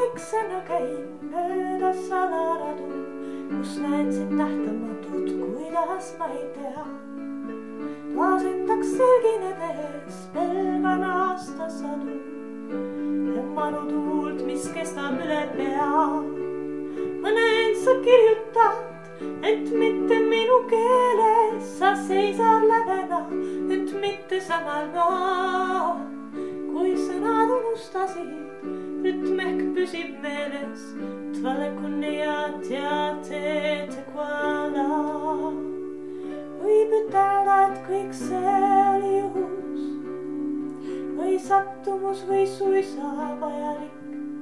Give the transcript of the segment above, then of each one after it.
vaiksena käin mööda salaradu, kus näen sind nähtamatut, kuidas ma ei tea. Taas endaks selginedes pelgan aastasadu ja manu tuult, mis kestab üle pea. Mõned sa kirjutad, et mitte minu keeles, sa seisad lävena, et mitte samal maal. Kui sõnad unustasid, rütm ehk püsib meeles, tvale kunniat ja teete kuala. Võib ütelda, et kõik see oli juhus või sattumus või suisa vajalik.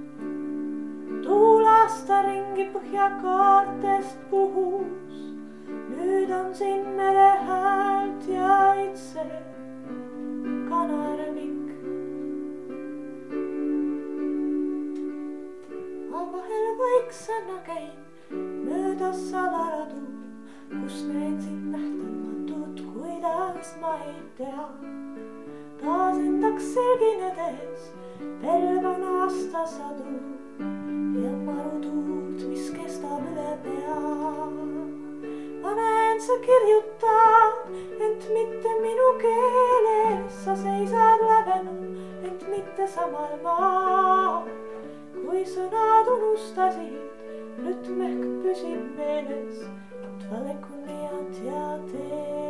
Tuul aasta ringi põhjakaartest puhus, nüüd on siin mere häält ja itse kanarevik. Ma vahel vaiksena käin mööda salaradu, kus näen sind nähtamatut, kuidas ma ei tea. Taas endaks selginedes pelgan aastasadu ja maru tuult, mis kestab üle pea. Ma näen, sa kirjutad, ent mitte minu keeles, sa seisad lävena, ent mitte samal maal. Kui sõnad unustasid, rütm ehk püsib meeles, tvale kunniat ja tee.